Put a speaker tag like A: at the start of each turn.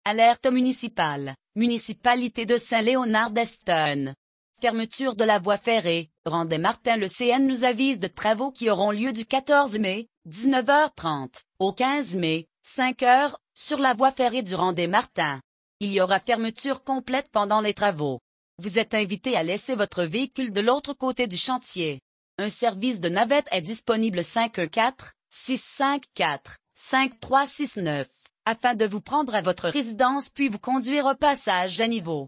A: Alerte municipale. Municipalité de Saint-Léonard-d'Eston. Fermeture de la voie ferrée. Rendez-Martin. Le CN nous avise de travaux qui auront lieu du 14 mai, 19h30, au 15 mai, 5h, sur la voie ferrée du Rendez-Martin. Il y aura fermeture complète pendant les travaux. Vous êtes invité à laisser votre véhicule de l'autre côté du chantier. Un service de navette est disponible 514-654-5369, afin de vous prendre à votre résidence puis vous conduire au passage à niveau.